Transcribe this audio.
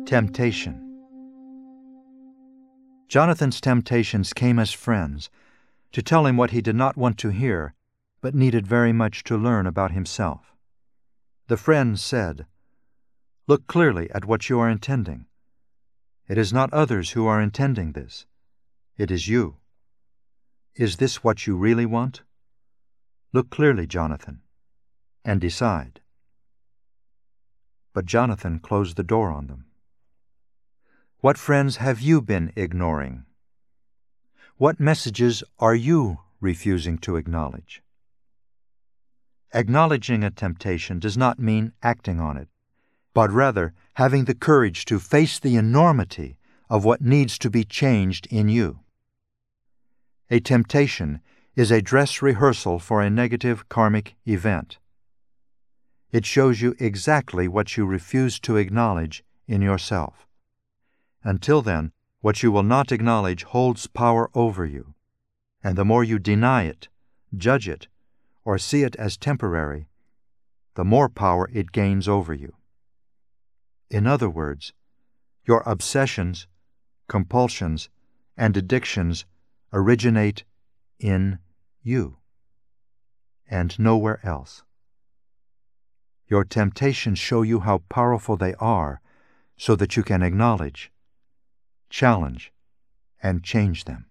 Temptation. Jonathan's temptations came as friends to tell him what he did not want to hear, but needed very much to learn about himself. The friends said, "Look clearly at what you are intending. It is not others who are intending this. It is you. Is this what you really want? Look clearly, Jonathan, and decide." But Jonathan closed the door on them. What friends have you been ignoring? What messages are you refusing to acknowledge? Acknowledging a temptation does not mean acting on it, but rather having the courage to face the enormity of what needs to be changed in you. A temptation is a dress rehearsal for a negative karmic event. It shows you exactly what you refuse to acknowledge in yourself. Until then, what you will not acknowledge holds power over you, and the more you deny it, judge it, or see it as temporary, the more power it gains over you. In other words, your obsessions, compulsions, and addictions originate in you, and nowhere else. Your temptations show you how powerful they are so that you can acknowledge, challenge, and change them.